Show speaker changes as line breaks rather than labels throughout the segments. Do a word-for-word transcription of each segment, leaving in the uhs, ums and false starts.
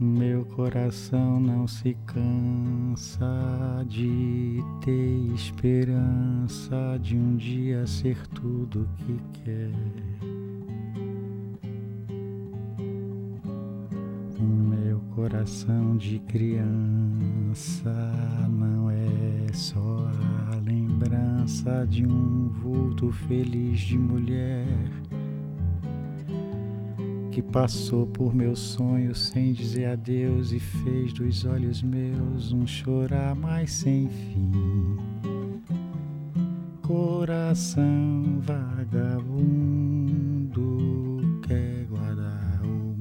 Meu coração não se cansa de ter esperança de um dia ser tudo que quer. Meu coração de criança não é só a lembrança de um vulto feliz de mulher que passou por meus sonhos sem dizer adeus e fez dos olhos meus um chorar mais sem fim. Coração vagabundo quer guardar o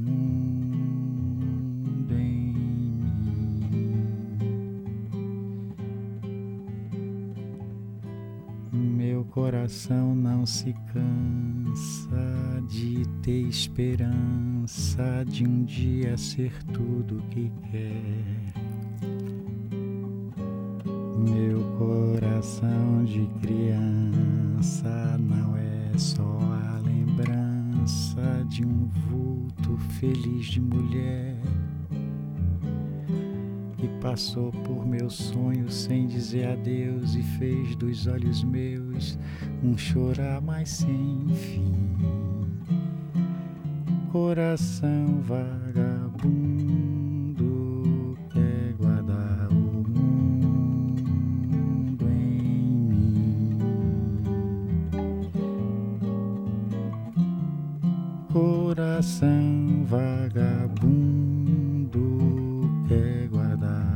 mundo em mim. Meu coração não se cansa de ter esperança de um dia ser tudo que quer. Meu coração de criança não é só a lembrança de um vulto feliz de mulher que passou por meus sonhos sem dizer adeus e fez dos olhos meus um chorar mais sem fim. Coração vagabundo quer guardar o mundo em mim. Coração vagabundo quer guardar